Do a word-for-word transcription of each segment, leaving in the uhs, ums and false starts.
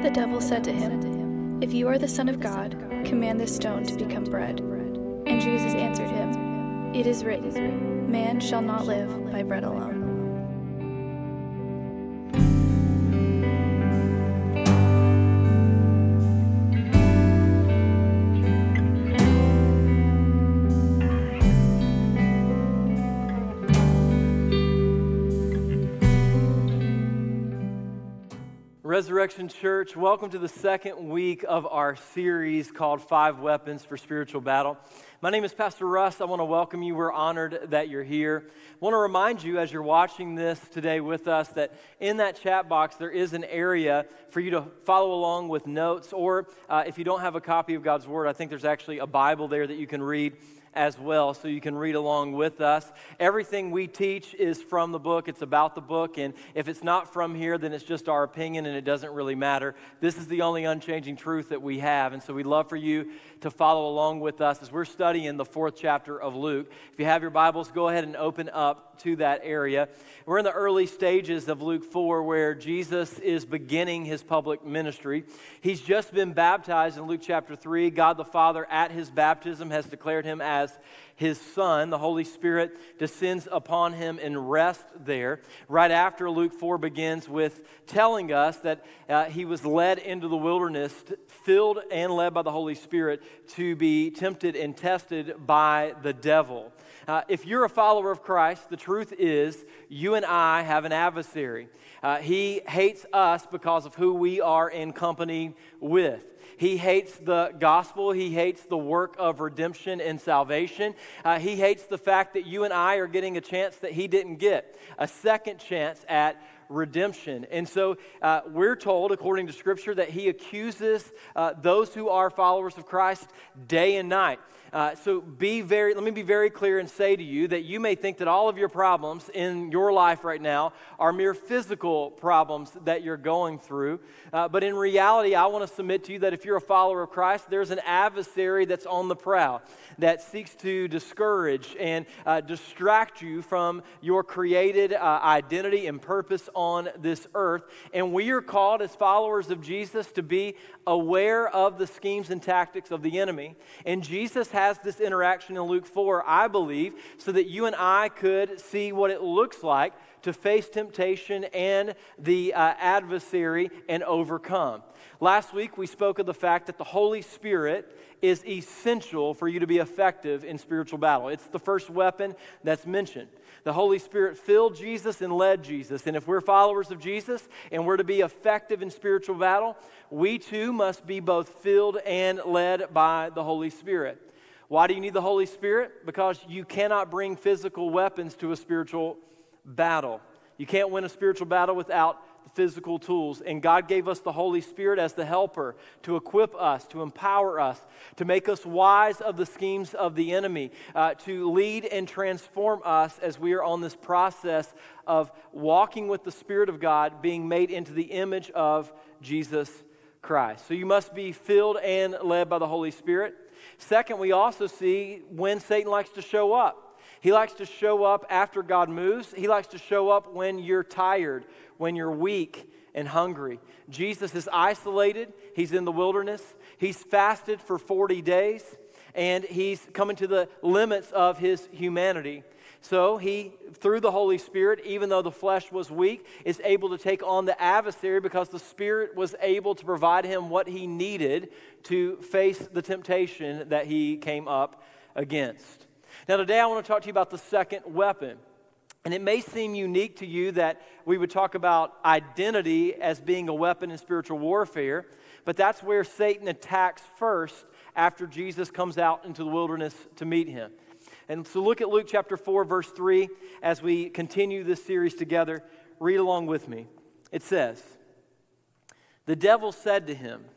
The devil said to him, "If you are the Son of God, command this stone to become bread." And Jesus answered him, "It is written, man shall not live by bread alone." Resurrection Church, welcome to the second week of our series called Five Weapons for Spiritual Battle. My name is Pastor Russ. I want to welcome you. We're honored that you're here. I want to remind you as you're watching this today with us that in that chat box there is an area for you to follow along with notes, or uh, if you don't have a copy of God's Word, I think there's actually a Bible there that you can read as well, so you can read along with us. Everything we teach is from the book. It's about the book, and if it's not from here, then it's just our opinion, and it doesn't really matter. This is the only unchanging truth that we have, and so we'd love for you to follow along with us as we're studying the fourth chapter of Luke. If you have your Bibles, go ahead and open up to that area. We're in the early stages of Luke four, where Jesus is beginning his public ministry. He's just been baptized in Luke chapter three. God the Father, at his baptism, has declared him as his Son. The Holy Spirit descends upon him and rests there. Right after, Luke four begins with telling us that uh, he was led into the wilderness, filled and led by the Holy Spirit, to be tempted and tested by the devil. Uh, if you're a follower of Christ, the truth is you and I have an adversary. Uh, he hates us because of who we are in company with. He hates the gospel. He hates the work of redemption and salvation. Uh, he hates the fact that you and I are getting a chance that he didn't get, a second chance at redemption. And so uh, we're told, according to Scripture, that he accuses uh, those who are followers of Christ day and night. Uh, so be very, let me be very clear and say to you that you may think that all of your problems in your life right now are mere physical problems that you're going through. Uh, but in reality, I want to submit to you that if you're a follower of Christ, there's an adversary that's on the prowl that seeks to discourage and uh, distract you from your created uh, identity and purpose on this earth. And we are called as followers of Jesus to be aware of the schemes and tactics of the enemy. And Jesus has this interaction in Luke four, I believe, so that you and I could see what it looks like to face temptation and the uh, adversary and overcome. Last week, we spoke of the fact that the Holy Spirit is essential for you to be effective in spiritual battle. It's the first weapon that's mentioned. The Holy Spirit filled Jesus and led Jesus. And if we're followers of Jesus and we're to be effective in spiritual battle, we too must be both filled and led by the Holy Spirit. Why do you need the Holy Spirit? Because you cannot bring physical weapons to a spiritual battle. You can't win a spiritual battle without the physical tools. And God gave us the Holy Spirit as the helper to equip us, to empower us, to make us wise of the schemes of the enemy, uh, to lead and transform us as we are on this process of walking with the Spirit of God, being made into the image of Jesus Christ. So you must be filled and led by the Holy Spirit. Second, we also see when Satan likes to show up. He likes to show up after God moves. He likes to show up when you're tired, when you're weak and hungry. Jesus is isolated. He's in the wilderness. He's fasted for forty days, and he's coming to the limits of his humanity. So he, through the Holy Spirit, even though the flesh was weak, is able to take on the adversary because the Spirit was able to provide him what he needed to face the temptation that he came up against. Now today I want to talk to you about the second weapon. And it may seem unique to you that we would talk about identity as being a weapon in spiritual warfare, but that's where Satan attacks first after Jesus comes out into the wilderness to meet him. And so look at Luke chapter four, verse three, as we continue this series together. Read along with me. It says, "The devil said to him,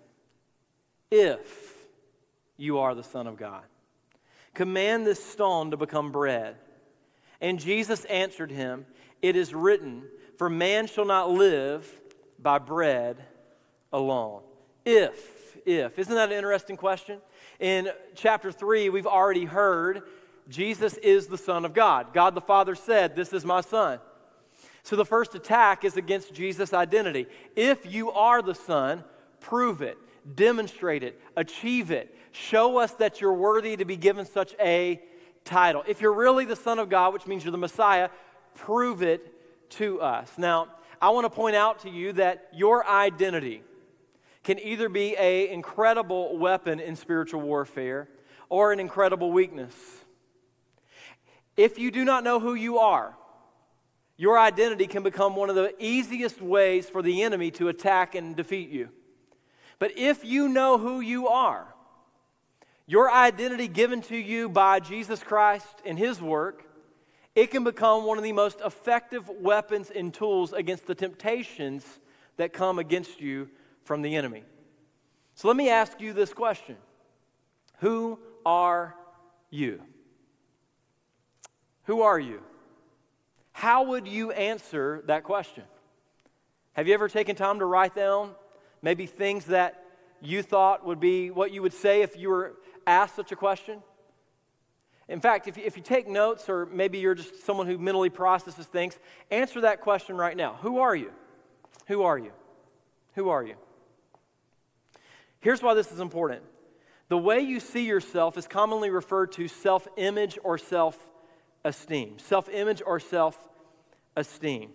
'If you are the Son of God, command this stone to become bread.' And Jesus answered him, 'It is written, for man shall not live by bread alone.'" If, if. Isn't that an interesting question? In chapter three, we've already heard Jesus is the Son of God. God the Father said, "This is my Son." So the first attack is against Jesus' identity. If you are the Son, prove it, demonstrate it, achieve it. Show us that you're worthy to be given such a title. If you're really the Son of God, which means you're the Messiah, prove it to us. Now, I want to point out to you that your identity can either be an incredible weapon in spiritual warfare or an incredible weakness. If you do not know who you are, your identity can become one of the easiest ways for the enemy to attack and defeat you. But if you know who you are, your identity given to you by Jesus Christ and His work, it can become one of the most effective weapons and tools against the temptations that come against you from the enemy. So let me ask you this question. Who are you? Who are you? How would you answer that question? Have you ever taken time to write down maybe things that you thought would be what you would say if you were asked such a question? In fact, if you, if you take notes, or maybe you're just someone who mentally processes things, answer that question right now. Who are you? Who are you? Who are you? Here's why this is important. The way you see yourself is commonly referred to self-image or self-esteem. Self-image or self-esteem.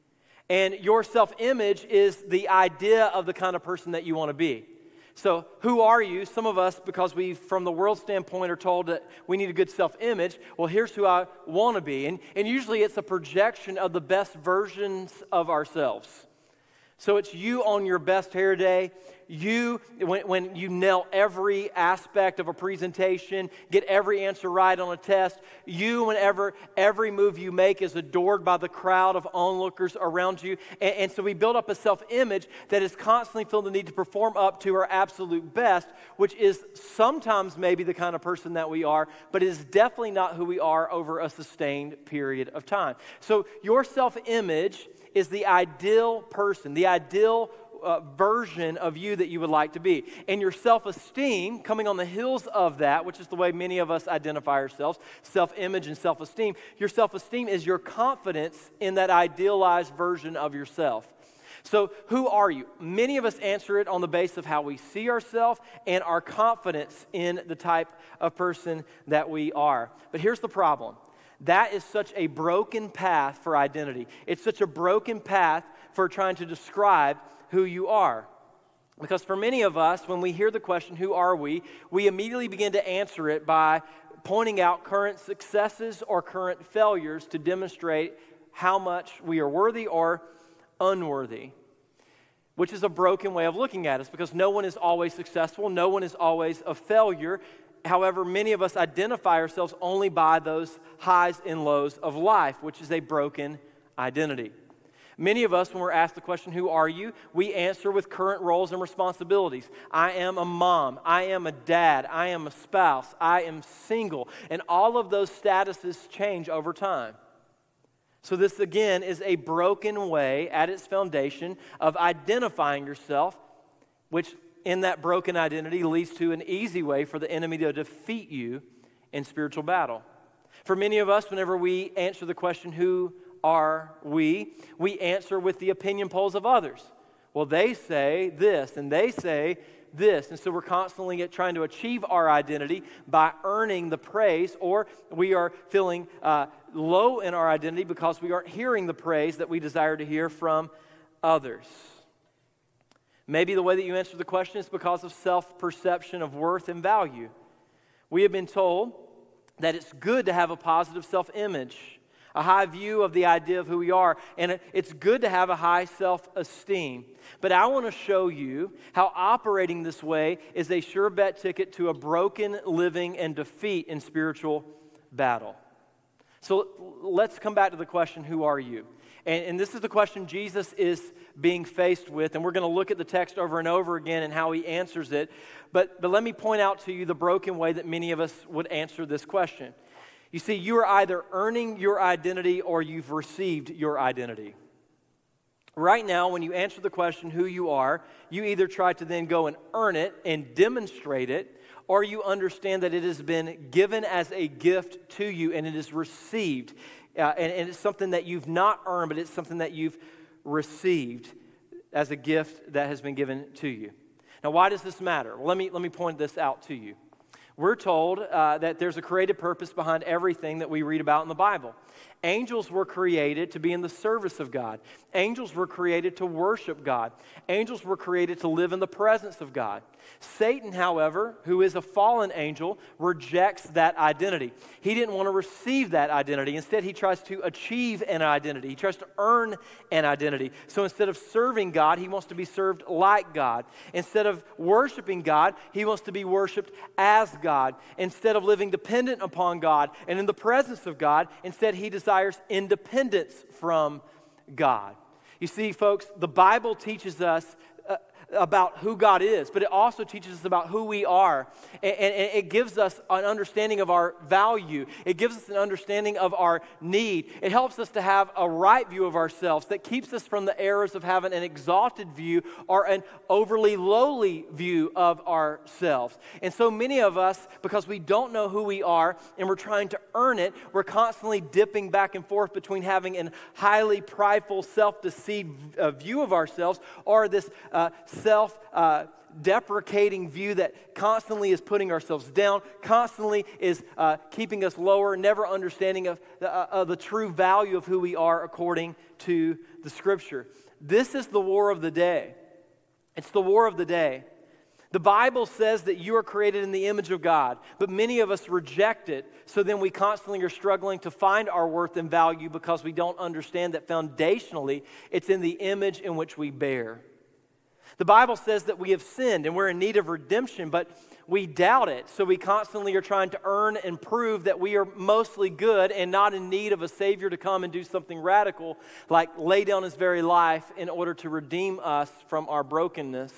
And your self-image is the idea of the kind of person that you want to be. So who are you? Some of us, because we, from the world standpoint, are told that we need a good self-image. Well, here's who I want to be. And, and usually it's a projection of the best versions of ourselves. So it's you on your best hair day. You, when, when you nail every aspect of a presentation, get every answer right on a test. You, whenever every move you make is adored by the crowd of onlookers around you. And, and so we build up a self-image that is constantly feeling the need to perform up to our absolute best, which is sometimes maybe the kind of person that we are, but it is definitely not who we are over a sustained period of time. So your self-image is the ideal person, the ideal Uh, version of you that you would like to be. And your self-esteem, coming on the heels of that, which is the way many of us identify ourselves, self-image and self-esteem, your self-esteem is your confidence in that idealized version of yourself. So who are you? Many of us answer it on the basis of how we see ourselves and our confidence in the type of person that we are. But here's the problem. That is such a broken path for identity. It's such a broken path for trying to describe who you are. Because for many of us, when we hear the question, who are we, we immediately begin to answer it by pointing out current successes or current failures to demonstrate how much we are worthy or unworthy, which is a broken way of looking at us, because no one is always successful, no one is always a failure. However, many of us identify ourselves only by those highs and lows of life, which is a broken identity. Many of us, when we're asked the question, who are you? We answer with current roles and responsibilities. I am a mom. I am a dad. I am a spouse. I am single. And all of those statuses change over time. So this, again, is a broken way at its foundation of identifying yourself, which in that broken identity leads to an easy way for the enemy to defeat you in spiritual battle. For many of us, whenever we answer the question, who are we? We answer with the opinion polls of others. Well, they say this, and they say this. And so we're constantly trying to achieve our identity by earning the praise, or we are feeling uh, low in our identity because we aren't hearing the praise that we desire to hear from others. Maybe the way that you answer the question is because of self-perception of worth and value. We have been told that it's good to have a positive self-image, a high view of the idea of who we are, and it's good to have a high self-esteem. But I want to show you how operating this way is a sure bet ticket to a broken living and defeat in spiritual battle. So let's come back to the question, who are you? And, and this is the question Jesus is being faced with, and we're going to look at the text over and over again and how he answers it. But, but let me point out to you the broken way that many of us would answer this question. You see, you are either earning your identity or you've received your identity. Right now, when you answer the question, who you are, you either try to then go and earn it and demonstrate it, or you understand that it has been given as a gift to you and it is received. Uh, and, and it's something that you've not earned, but it's something that you've received as a gift that has been given to you. Now, why does this matter? Well, let me, let me point this out to you. We're told uh, that there's a creative purpose behind everything that we read about in the Bible. Angels were created to be in the service of God. Angels were created to worship God. Angels were created to live in the presence of God. Satan, however, who is a fallen angel, rejects that identity. He didn't want to receive that identity. Instead, he tries to achieve an identity. He tries to earn an identity. So instead of serving God, he wants to be served like God. Instead of worshiping God, he wants to be worshiped as God. Instead of living dependent upon God and in the presence of God, instead he desires independence from God. You see, folks, the Bible teaches us uh, about who God is, but it also teaches us about who we are. And, and, and it gives us an understanding of our value. It gives us an understanding of our need. It helps us to have a right view of ourselves that keeps us from the errors of having an exalted view or an overly lowly view of ourselves. And so many of us, because we don't know who we are and we're trying to earn it, we're constantly dipping back and forth between having a highly prideful, self-deceived uh, view of ourselves or this uh, self-deprecating uh, view that constantly is putting ourselves down, constantly is uh, keeping us lower, never understanding of the, uh, of the true value of who we are according to the Scripture. This is the war of the day. It's the war of the day. The Bible says that you are created in the image of God, but many of us reject it, so then we constantly are struggling to find our worth and value because we don't understand that foundationally it's in the image in which we bear. The Bible says that we have sinned and we're in need of redemption, but we doubt it. So we constantly are trying to earn and prove that we are mostly good and not in need of a Savior to come and do something radical, like lay down His very life in order to redeem us from our brokenness.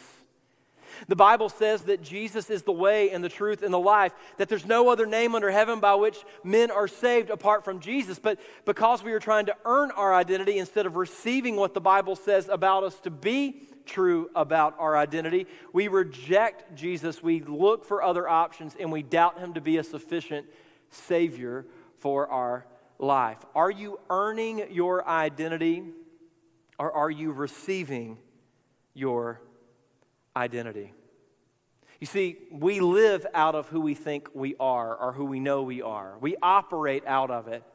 The Bible says that Jesus is the way and the truth and the life, that there's no other name under heaven by which men are saved apart from Jesus. But because we are trying to earn our identity instead of receiving what the Bible says about us to be true about our identity, we reject Jesus, we look for other options, and we doubt Him to be a sufficient Savior for our life. Are you earning your identity, or are you receiving your identity? You see, we live out of who we think we are or who we know we are. We operate out of it.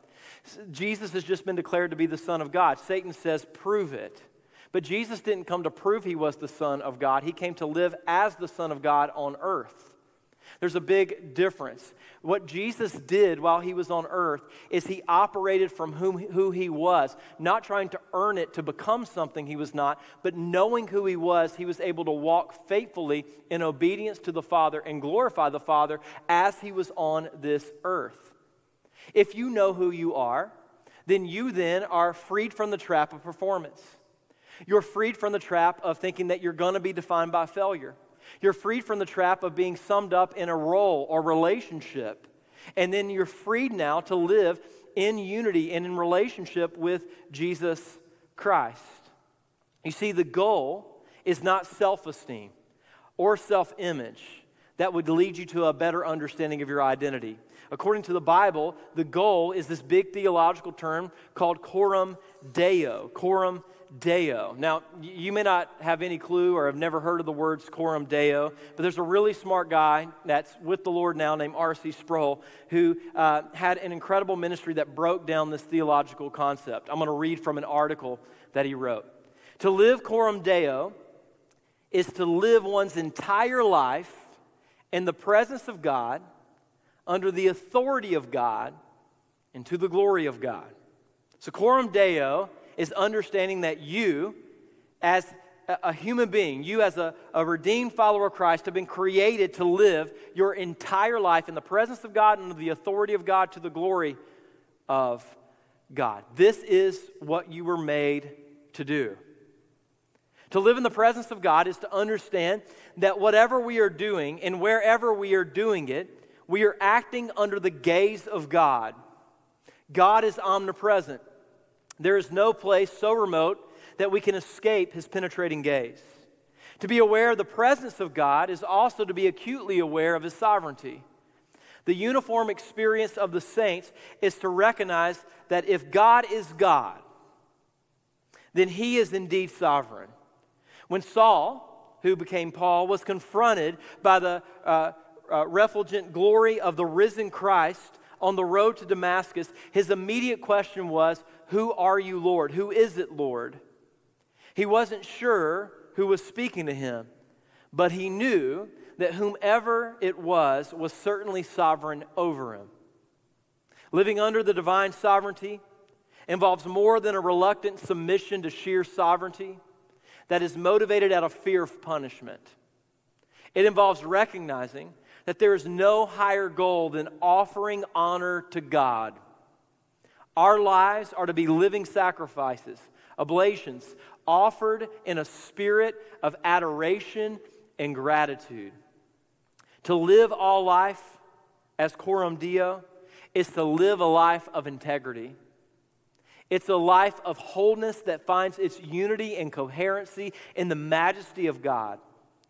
Jesus has just been declared to be the Son of God. Satan says, prove it. But Jesus didn't come to prove He was the Son of God. He came to live as the Son of God on earth. There's a big difference. What Jesus did while He was on earth is He operated from whom, who He was, not trying to earn it to become something He was not, but knowing who He was, He was able to walk faithfully in obedience to the Father and glorify the Father as He was on this earth. If you know who you are, then you then are freed from the trap of performance. You're freed from the trap of thinking that you're going to be defined by failure. You're freed from the trap of being summed up in a role or relationship. And then you're freed now to live in unity and in relationship with Jesus Christ. You see, the goal is not self-esteem or self-image that would lead you to a better understanding of your identity. According to the Bible, the goal is this big theological term called coram Deo. Coram Deo. Now, you may not have any clue or have never heard of the words coram Deo, but there's a really smart guy that's with the Lord now named R C Sproul who uh, had an incredible ministry that broke down this theological concept. I'm going to read from an article that he wrote. To live coram Deo is to live one's entire life in the presence of God, under the authority of God, and to the glory of God. So coram Deo is understanding that you, as a human being, you as a, a redeemed follower of Christ, have been created to live your entire life in the presence of God and under the authority of God to the glory of God. This is what you were made to do. To live in the presence of God is to understand that whatever we are doing and wherever we are doing it, we are acting under the gaze of God. God is omnipresent. There is no place so remote that we can escape His penetrating gaze. To be aware of the presence of God is also to be acutely aware of His sovereignty. The uniform experience of the saints is to recognize that if God is God, then He is indeed sovereign. When Saul who became Paul, was confronted by the uh, uh, refulgent glory of the risen Christ on the road to Damascus, his immediate question was, "Who are you, Lord? Who is it, Lord?" He wasn't sure who was speaking to him, but he knew that whomever it was was certainly sovereign over him. Living under the divine sovereignty involves more than a reluctant submission to sheer sovereignty that is motivated out of fear of punishment. It involves recognizing that there is no higher goal than offering honor to God. Our lives are to be living sacrifices, oblations, offered in a spirit of adoration and gratitude. To live all life as coram Deo is to live a life of integrity. It's a life of wholeness that finds its unity and coherency in the majesty of God.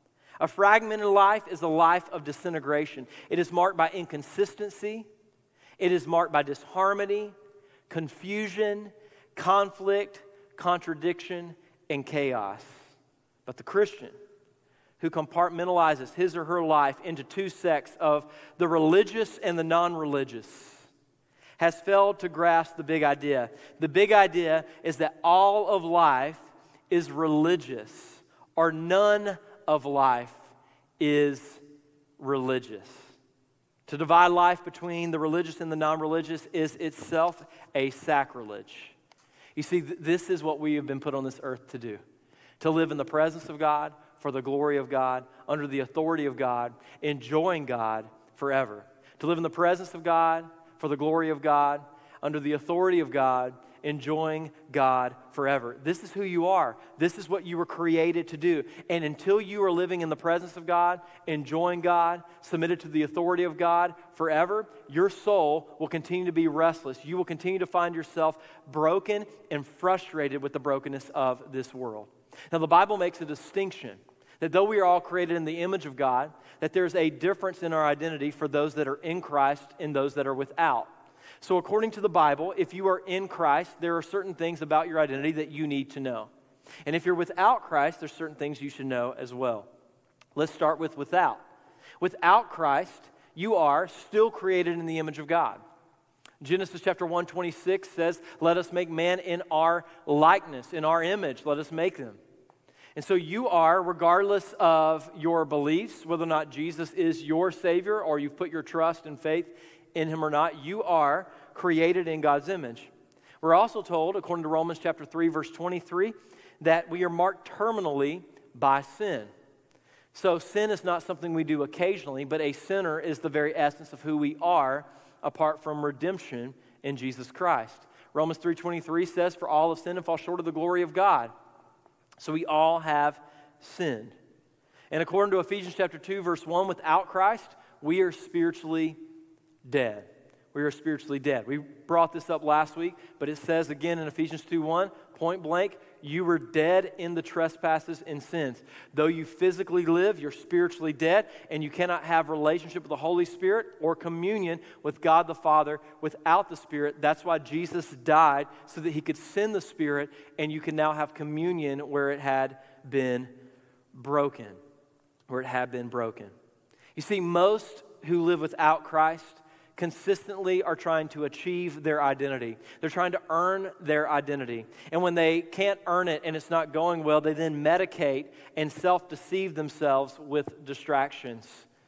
A fragmented life is a life of disintegration. It is marked by inconsistency. It is marked by disharmony, confusion, conflict, contradiction, and chaos. But the Christian who compartmentalizes his or her life into two sects of the religious and the non-religious has failed to grasp the big idea. The big idea is that all of life is religious, or none of life is religious. To divide life between the religious and the non-religious is itself a sacrilege. You see, th- this is what we have been put on this earth to do. To live in the presence of God, for the glory of God, under the authority of God, enjoying God forever. To live in the presence of God, for the glory of God, under the authority of God, enjoying God forever. This is who you are. This is what you were created to do. And until you are living in the presence of God, enjoying God, submitted to the authority of God forever, your soul will continue to be restless. You will continue to find yourself broken and frustrated with the brokenness of this world. Now, the Bible makes a distinction that though we are all created in the image of God, that there's a difference in our identity for those that are in Christ and those that are without. So according to the Bible, if you are in Christ, there are certain things about your identity that you need to know. And if you're without Christ, there's certain things you should know as well. Let's start with without. Without Christ, you are still created in the image of God. Genesis chapter one twenty-six says, "Let us make man in our likeness, in our image, let us make them." And so you are, regardless of your beliefs, whether or not Jesus is your Savior or you've put your trust and faith in Him or not, you are created in God's image. We're also told, according to Romans chapter three, verse twenty-three, that we are marked terminally by sin. So sin is not something we do occasionally, but a sinner is the very essence of who we are apart from redemption in Jesus Christ. Romans three twenty-three says, "For all have sinned and fall short of the glory of God." So we all have sinned. And according to Ephesians chapter two, verse one, without Christ, we are spiritually dead. We are spiritually dead. We brought this up last week, but it says again in Ephesians two one, point blank, you were dead in the trespasses and sins. Though you physically live, you're spiritually dead, and you cannot have relationship with the Holy Spirit or communion with God the Father without the Spirit. That's why Jesus died, so that He could send the Spirit, and you can now have communion where it had been broken. Where it had been broken. You see, most who live without Christ consistently are trying to achieve their identity. They're trying to earn their identity. And when they can't earn it and it's not going well, they then medicate and self-deceive themselves with distractions.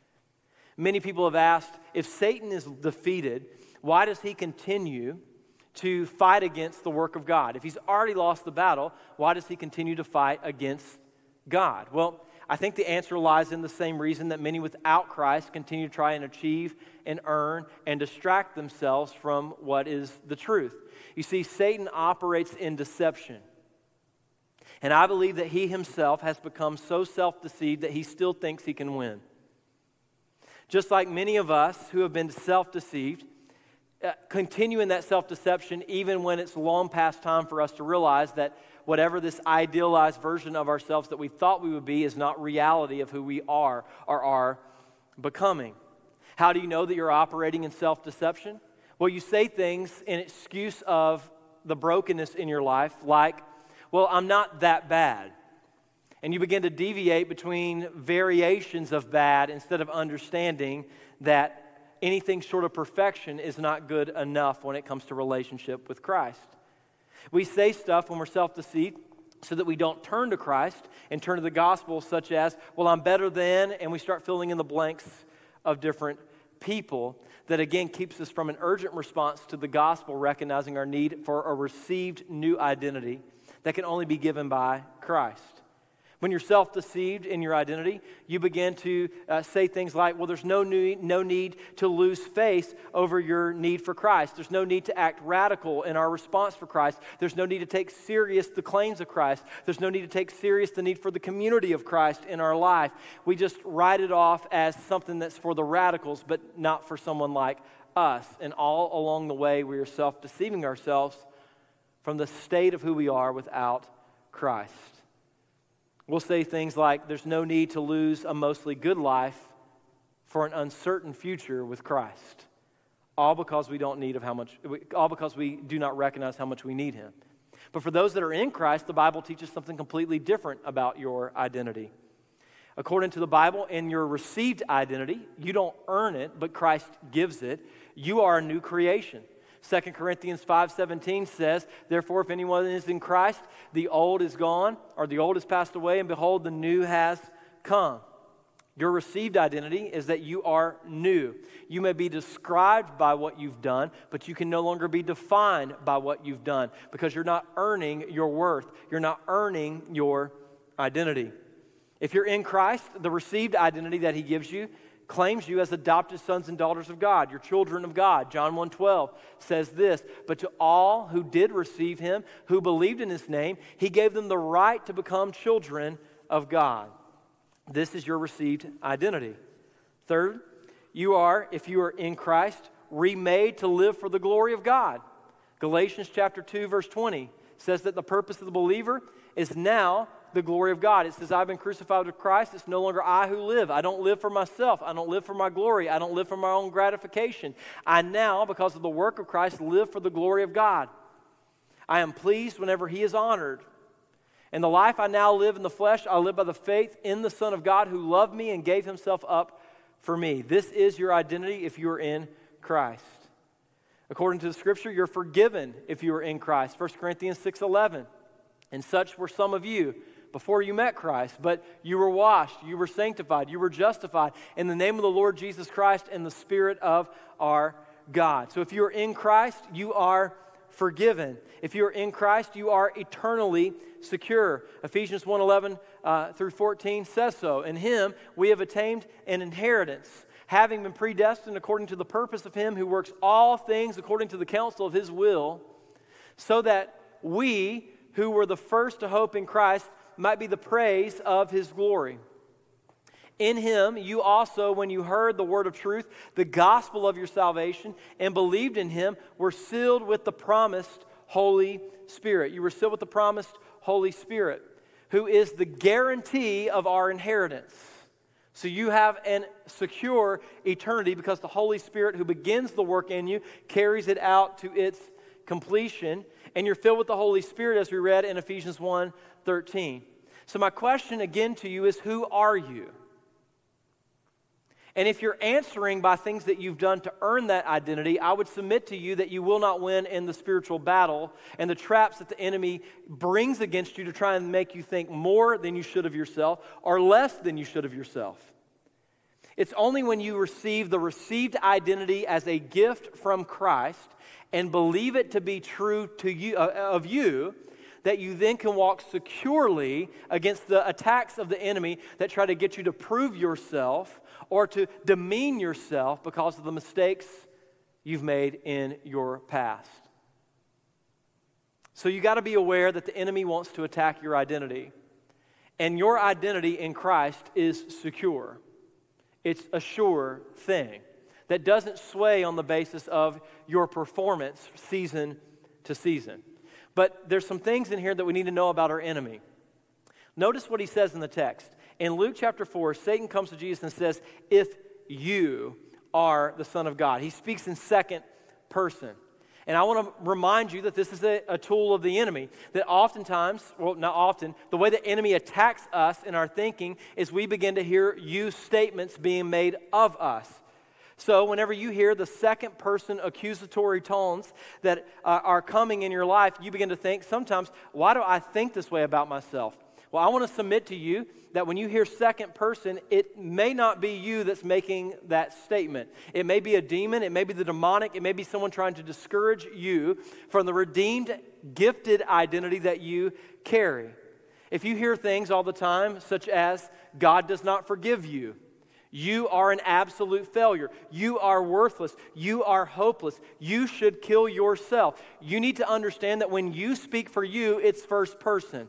Many people have asked, if Satan is defeated, why does he continue to fight against the work of God? If he's already lost the battle, why does he continue to fight against God? Well, I think the answer lies in the same reason that many without Christ continue to try and achieve and earn and distract themselves from what is the truth. You see, Satan operates in deception. And I believe that he himself has become so self-deceived that he still thinks he can win. Just like many of us who have been self-deceived, uh, continue in that self-deception even when it's long past time for us to realize that whatever this idealized version of ourselves that we thought we would be is not reality of who we are or are becoming. How do you know that you're operating in self-deception? Well, you say things in excuse of the brokenness in your life like, well, I'm not that bad. And you begin to deviate between variations of bad instead of understanding that anything short of perfection is not good enough when it comes to relationship with Christ. We say stuff when we're self-deceived so that we don't turn to Christ and turn to the gospel, such as, well, I'm better than, and we start filling in the blanks of different people. That again keeps us from an urgent response to the gospel, recognizing our need for a received new identity that can only be given by Christ. When you're self-deceived in your identity, you begin to uh, say things like, well, there's no need, no need to lose face over your need for Christ. There's no need to act radical in our response for Christ. There's no need to take serious the claims of Christ. There's no need to take serious the need for the community of Christ in our life. We just write it off as something that's for the radicals, but not for someone like us. And all along the way, we are self-deceiving ourselves from the state of who we are without Christ. We'll say things like, there's no need to lose a mostly good life for an uncertain future with Christ. All because we don't need of how much, all because we do not recognize how much we need Him. But for those that are in Christ, the Bible teaches something completely different about your identity. According to the Bible, in your received identity, you don't earn it, but Christ gives it. You are a new creation. Second Corinthians five seventeen says, therefore, if anyone is in Christ, the old is gone, or the old has passed away, and behold, the new has come. Your received identity is that you are new. You may be described by what you've done, but you can no longer be defined by what you've done because you're not earning your worth. You're not earning your identity. If you're in Christ, the received identity that He gives you claims you as adopted sons and daughters of God. You're children of God. John one twelve says this, but to all who did receive Him, who believed in His name, He gave them the right to become children of God. This is your received identity. Third, you are, if you are in Christ, remade to live for the glory of God. Galatians chapter two, verse twenty says that the purpose of the believer is now the glory of God. It says, I've been crucified with Christ. It's no longer I who live. I don't live for myself. I don't live for my glory. I don't live for my own gratification. I now, because of the work of Christ, live for the glory of God. I am pleased whenever He is honored. And the life I now live in the flesh, I live by the faith in the Son of God who loved me and gave Himself up for me. This is your identity if you are in Christ. According to the Scripture, you're forgiven if you are in Christ. First Corinthians six eleven. And such were some of you before you met Christ, but you were washed, you were sanctified, you were justified in the name of the Lord Jesus Christ and the Spirit of our God. So if you are in Christ, you are forgiven. If you are in Christ, you are eternally secure. Ephesians one eleven uh, through fourteen says so. In Him we have attained an inheritance, having been predestined according to the purpose of Him who works all things according to the counsel of His will, so that we who were the first to hope in Christ might be the praise of His glory. In Him, you also, when you heard the word of truth, the gospel of your salvation, and believed in Him, were sealed with the promised Holy Spirit. You were sealed with the promised Holy Spirit, who is the guarantee of our inheritance. So you have an secure eternity because the Holy Spirit who begins the work in you carries it out to its completion. And you're filled with the Holy Spirit, as we read in Ephesians one thirteen. So my question again to you is, who are you? And if you're answering by things that you've done to earn that identity, I would submit to you that you will not win in the spiritual battle and the traps that the enemy brings against you to try and make you think more than you should of yourself or less than you should of yourself. It's only when you receive the received identity as a gift from Christ and believe it to be true to you uh, of you that you then can walk securely against the attacks of the enemy that try to get you to prove yourself or to demean yourself because of the mistakes you've made in your past. So you got to be aware that the enemy wants to attack your identity. And your identity in Christ is secure. It's a sure thing that doesn't sway on the basis of your performance season to season. But there's some things in here that we need to know about our enemy. Notice what he says in the text. In Luke chapter four, Satan comes to Jesus and says, if you are the Son of God. He speaks in second person. And I want to remind you that this is a, a tool of the enemy, that oftentimes, well, not often, the way the enemy attacks us in our thinking is we begin to hear use statements being made of us. So whenever you hear the second person accusatory tones that uh, are coming in your life, you begin to think sometimes, why do I think this way about myself? Well, I want to submit to you that when you hear second person, it may not be you that's making that statement. It may be a demon, it may be the demonic, it may be someone trying to discourage you from the redeemed, gifted identity that you carry. If you hear things all the time, such as, God does not forgive you, you are an absolute failure, you are worthless, you are hopeless, you should kill yourself, you need to understand that when you speak for you, it's first person.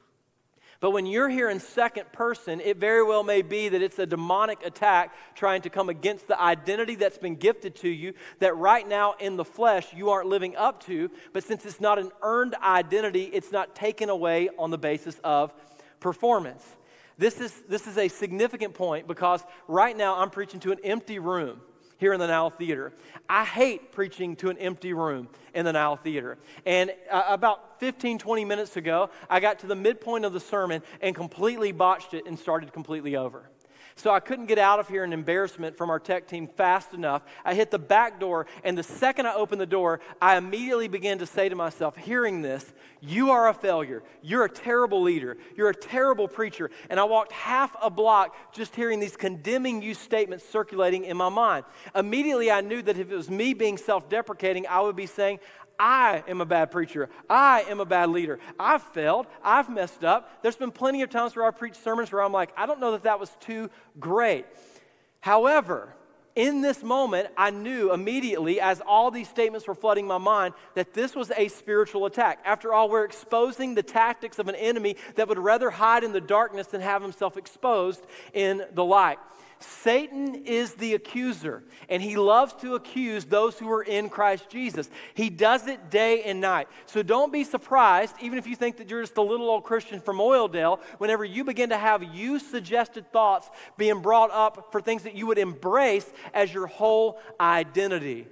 But when you're here in second person, it very well may be that it's a demonic attack trying to come against the identity that's been gifted to you that right now in the flesh you aren't living up to. But since it's not an earned identity, it's not taken away on the basis of performance. This is, this is a significant point because right now I'm preaching to an empty room here in the Now Theater. I hate preaching to an empty room in the Now Theater. And uh, about fifteen, twenty minutes ago, I got to the midpoint of the sermon and completely botched it and started completely over. So I couldn't get out of here in embarrassment from our tech team fast enough. I hit the back door, and the second I opened the door, I immediately began to say to myself, hearing this, you are a failure. You're a terrible leader. You're a terrible preacher. And I walked half a block just hearing these condemning you statements circulating in my mind. Immediately I knew that if it was me being self-deprecating, I would be saying, I am a bad preacher. I am a bad leader. I've failed. I've messed up. There's been plenty of times where I preach sermons where I'm like, I don't know that that was too great. However, in this moment, I knew immediately as all these statements were flooding my mind that this was a spiritual attack. After all, we're exposing the tactics of an enemy that would rather hide in the darkness than have himself exposed in the light. Satan is the accuser, and he loves to accuse those who are in Christ Jesus. He does it day and night. So don't be surprised, even if you think that you're just a little old Christian from Oildale, whenever you begin to have you-suggested thoughts being brought up for things that you would embrace as your whole identity.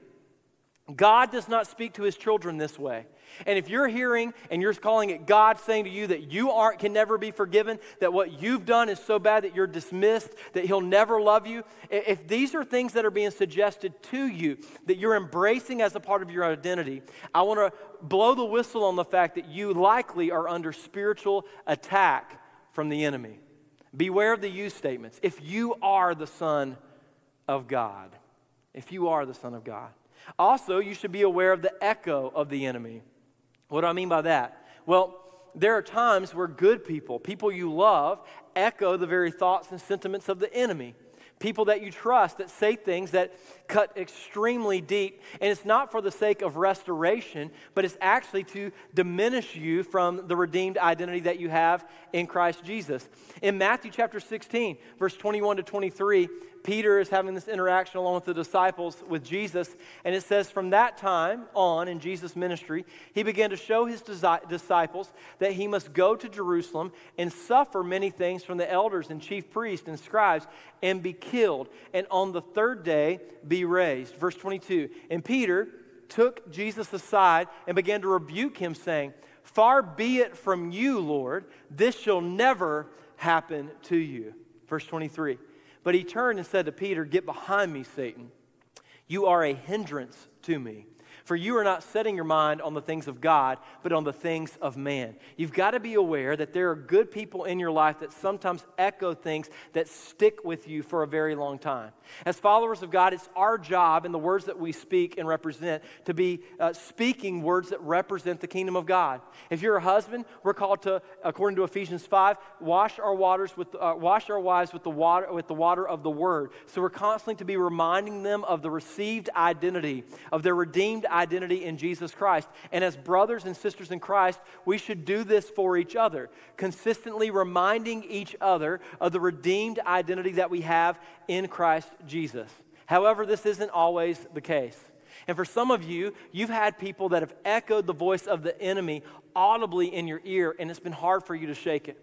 God does not speak to his children this way. And if you're hearing and you're calling it God saying to you that you aren't can never be forgiven, that what you've done is so bad that you're dismissed, that he'll never love you, if these are things that are being suggested to you that you're embracing as a part of your identity, I want to blow the whistle on the fact that you likely are under spiritual attack from the enemy. Beware of the you statements. If you are the Son of God, if you are the Son of God. Also, you should be aware of the echo of the enemy. What do I mean by that? Well, there are times where good people, people you love, echo the very thoughts and sentiments of the enemy. People that you trust that say things that cut extremely deep. And it's not for the sake of restoration, but it's actually to diminish you from the redeemed identity that you have in Christ Jesus. In Matthew chapter sixteen, verse twenty-one to twenty-three, Peter is having this interaction along with the disciples with Jesus, and it says, from that time on in Jesus' ministry, he began to show his disi- disciples that he must go to Jerusalem and suffer many things from the elders and chief priests and scribes and be killed, and on the third day be raised. Verse twenty-two, and Peter took Jesus aside and began to rebuke him, saying, far be it from you, Lord, this shall never happen to you. Verse twenty-three, but he turned and said to Peter, get behind me, Satan. You are a hindrance to me. For you are not setting your mind on the things of God, but on the things of man. You've got to be aware that there are good people in your life that sometimes echo things that stick with you for a very long time. As followers of God, it's our job in the words that we speak and represent to be uh, speaking words that represent the kingdom of God. If you're a husband, we're called to, according to Ephesians five, wash our waters with uh, wash our wives with the water with the water of the word. So we're constantly to be reminding them of the received identity, of their redeemed identity in Jesus Christ. And as brothers and sisters in Christ, we should do this for each other, consistently reminding each other of the redeemed identity that we have in Christ Jesus. However, this isn't always the case. And for some of you, you've had people that have echoed the voice of the enemy audibly in your ear, and it's been hard for you to shake it.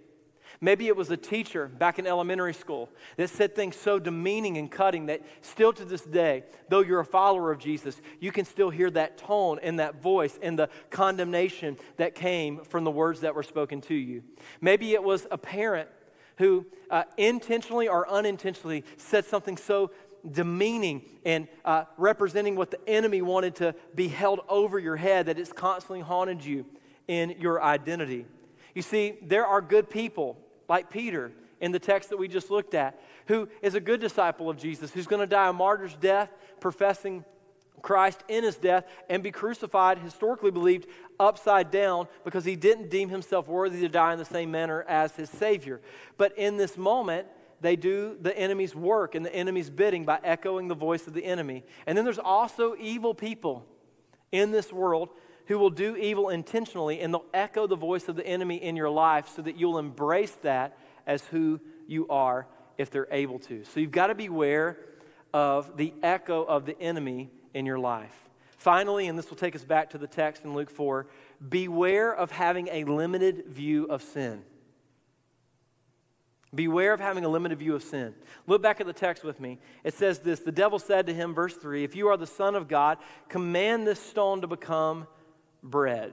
Maybe it was a teacher back in elementary school that said things so demeaning and cutting that still to this day, though you're a follower of Jesus, you can still hear that tone and that voice and the condemnation that came from the words that were spoken to you. Maybe it was a parent who uh, intentionally or unintentionally said something so demeaning and uh, representing what the enemy wanted to be held over your head that it's constantly haunted you in your identity. You see, there are good people like Peter in the text that we just looked at, who is a good disciple of Jesus, who's going to die a martyr's death, professing Christ in his death, and be crucified, historically believed, upside down because he didn't deem himself worthy to die in the same manner as his Savior. But in this moment, they do the enemy's work and the enemy's bidding by echoing the voice of the enemy. And then there's also evil people in this world who will do evil intentionally, and they'll echo the voice of the enemy in your life so that you'll embrace that as who you are if they're able to. So you've got to beware of the echo of the enemy in your life. Finally, and this will take us back to the text in Luke four, beware of having a limited view of sin. Beware of having a limited view of sin. Look back at the text with me. It says this, the devil said to him, verse three, if you are the Son of God, command this stone to become bread.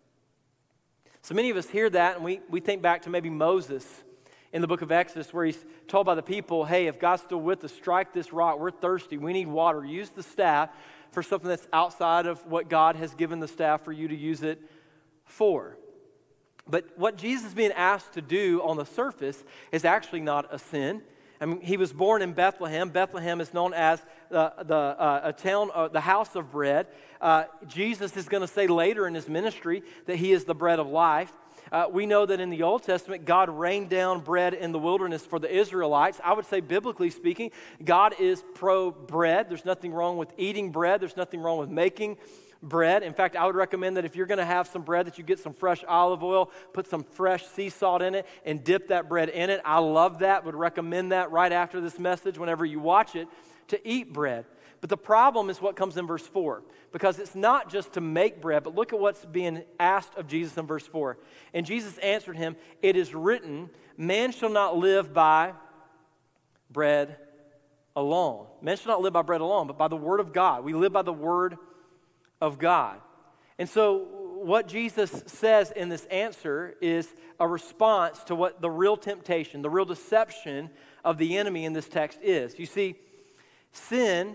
So many of us hear that and we, we think back to maybe Moses in the book of Exodus where he's told by the people, hey, if God's still with us, strike this rock. We're thirsty. We need water. Use the staff for something that's outside of what God has given the staff for you to use it for. But what Jesus is being asked to do on the surface is actually not a sin. I mean, he was born in Bethlehem. Bethlehem is known as the, the uh, a town, uh, the house of bread. Uh, Jesus is going to say later in his ministry that he is the bread of life. Uh, we know that in the Old Testament, God rained down bread in the wilderness for the Israelites. I would say, biblically speaking, God is pro-bread. There's nothing wrong with eating bread. There's nothing wrong with making bread. In fact, I would recommend that if you're going to have some bread, that you get some fresh olive oil, put some fresh sea salt in it, and dip that bread in it. I love that. Would recommend that right after this message, whenever you watch it, to eat bread. But the problem is what comes in verse four, because it's not just to make bread, but look at what's being asked of Jesus in verse four. And Jesus answered him, it is written, man shall not live by bread alone. Man shall not live by bread alone, but by the word of God. We live by the word of God. And so what Jesus says in this answer is a response to what the real temptation, the real deception of the enemy in this text is. You see, sin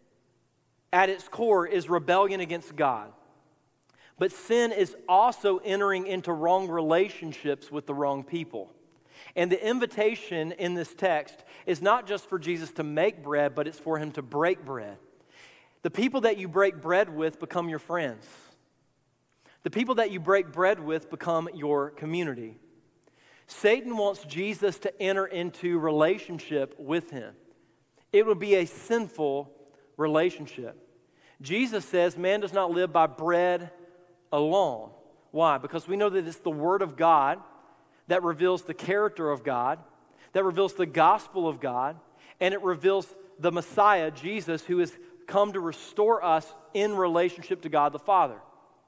at its core is rebellion against God. But sin is also entering into wrong relationships with the wrong people. And the invitation in this text is not just for Jesus to make bread, but it's for him to break bread. The people that you break bread with become your friends. The people that you break bread with become your community. Satan wants Jesus to enter into relationship with him. It would be a sinful relationship. Jesus says man does not live by bread alone. Why? Because we know that it's the Word of God that reveals the character of God, that reveals the gospel of God, and it reveals the Messiah, Jesus, who has come to restore us in relationship to God the Father.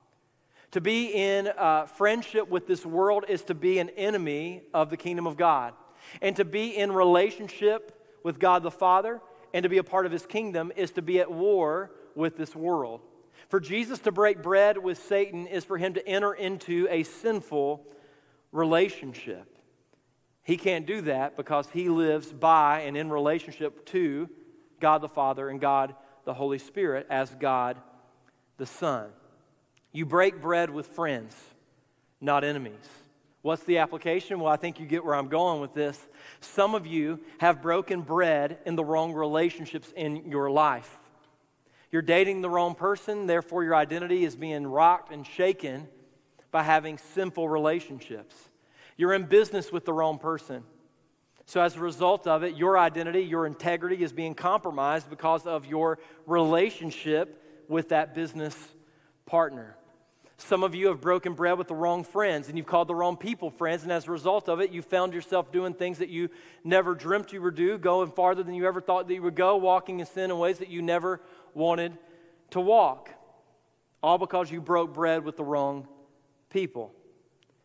To be in uh, friendship with this world is to be an enemy of the kingdom of God. And to be in relationship with God the Father and to be a part of his kingdom is to be at war with this world. For Jesus to break bread with Satan is for him to enter into a sinful relationship. He can't do that because he lives by and in relationship to God the Father and God the Holy Spirit as God the Son. You break bread with friends, not enemies. What's the application? Well, I think you get where I'm going with this. Some of you have broken bread in the wrong relationships in your life. You're dating the wrong person, therefore your identity is being rocked and shaken by having sinful relationships. You're in business with the wrong person. So as a result of it, your identity, your integrity is being compromised because of your relationship with that business partner. Some of you have broken bread with the wrong friends, and you've called the wrong people friends, and as a result of it, you found yourself doing things that you never dreamt you would do, going farther than you ever thought that you would go, walking in sin in ways that you never wanted to walk, all because you broke bread with the wrong people.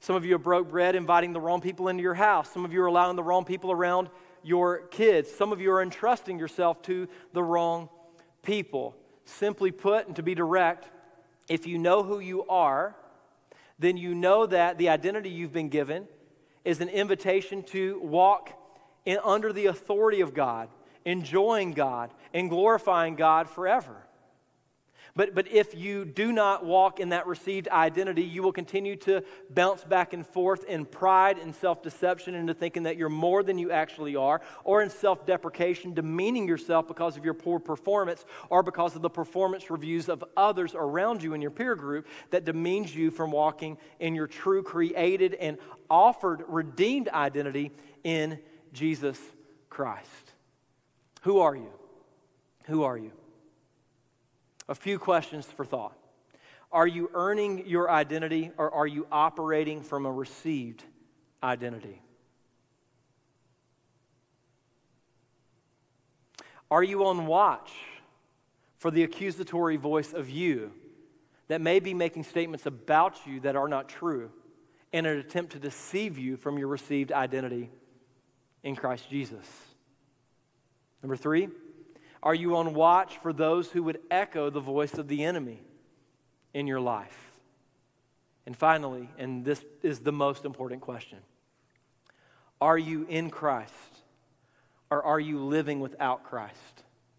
Some of you have broke bread inviting the wrong people into your house. Some of you are allowing the wrong people around your kids. Some of you are entrusting yourself to the wrong people. Simply put, and to be direct, if you know who you are, then you know that the identity you've been given is an invitation to walk in, under the authority of God, enjoying God, and glorifying God forever. But, but if you do not walk in that received identity, you will continue to bounce back and forth in pride and self-deception into thinking that you're more than you actually are, or in self-deprecation, demeaning yourself because of your poor performance or because of the performance reviews of others around you in your peer group that demeans you from walking in your true created and offered redeemed identity in Jesus Christ. Who are you? Who are you? A few questions for thought. Are you earning your identity, or are you operating from a received identity? Are you on watch for the accusatory voice of you that may be making statements about you that are not true in an attempt to deceive you from your received identity in Christ Jesus? Number three, are you on watch for those who would echo the voice of the enemy in your life? And finally, and this is the most important question, are you in Christ, or are you living without Christ?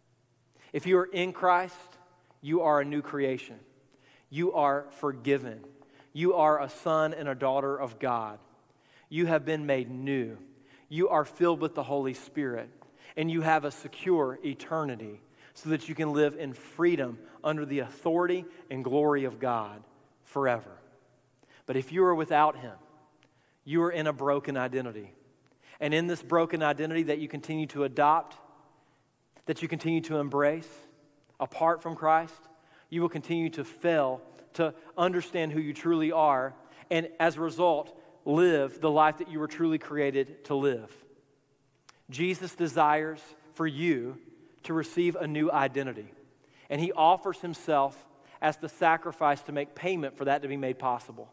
If you are in Christ, you are a new creation. You are forgiven. You are a son and a daughter of God. You have been made new. You are filled with the Holy Spirit. And you have a secure eternity so that you can live in freedom under the authority and glory of God forever. But if you are without Him, you are in a broken identity. And in this broken identity that you continue to adopt, that you continue to embrace, apart from Christ, you will continue to fail to understand who you truly are, and as a result, live the life that you were truly created to live. Jesus desires for you to receive a new identity, and He offers Himself as the sacrifice to make payment for that to be made possible.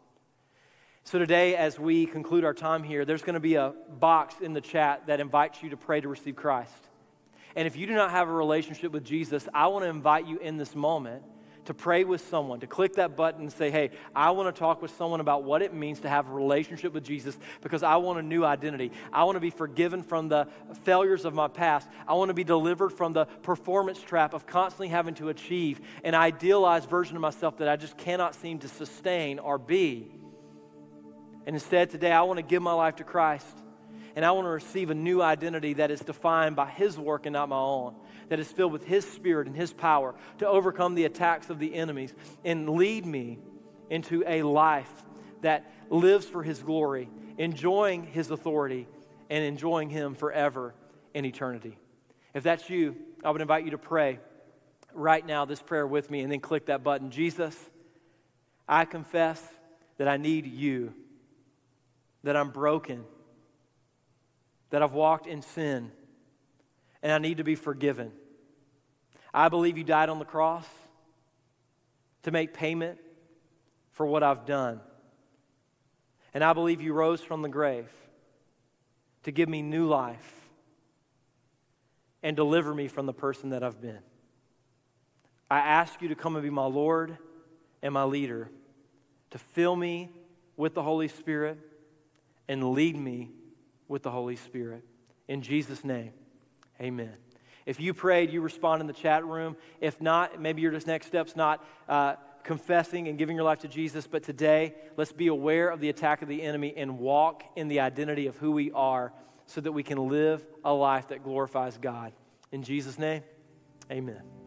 So today, as we conclude our time here, there's going to be a box in the chat that invites you to pray to receive Christ. And if you do not have a relationship with Jesus, I want to invite you in this moment to pray with someone, to click that button and say, hey, I want to talk with someone about what it means to have a relationship with Jesus because I want a new identity. I want to be forgiven from the failures of my past. I want to be delivered from the performance trap of constantly having to achieve an idealized version of myself that I just cannot seem to sustain or be. And instead, today, I want to give my life to Christ, and I want to receive a new identity that is defined by His work and not my own, that is filled with His Spirit and His power to overcome the attacks of the enemies and lead me into a life that lives for His glory, enjoying His authority and enjoying Him forever in eternity. If that's you, I would invite you to pray right now this prayer with me and then click that button. Jesus, I confess that I need You, that I'm broken, that I've walked in sin, and I need to be forgiven. I believe You died on the cross to make payment for what I've done. And I believe You rose from the grave to give me new life and deliver me from the person that I've been. I ask You to come and be my Lord and my leader, to fill me with the Holy Spirit and lead me with the Holy Spirit. In Jesus' name, amen. If you prayed, you respond in the chat room. If not, maybe your next step's not uh, confessing and giving your life to Jesus, but today, let's be aware of the attack of the enemy and walk in the identity of who we are so that we can live a life that glorifies God. In Jesus' name, amen.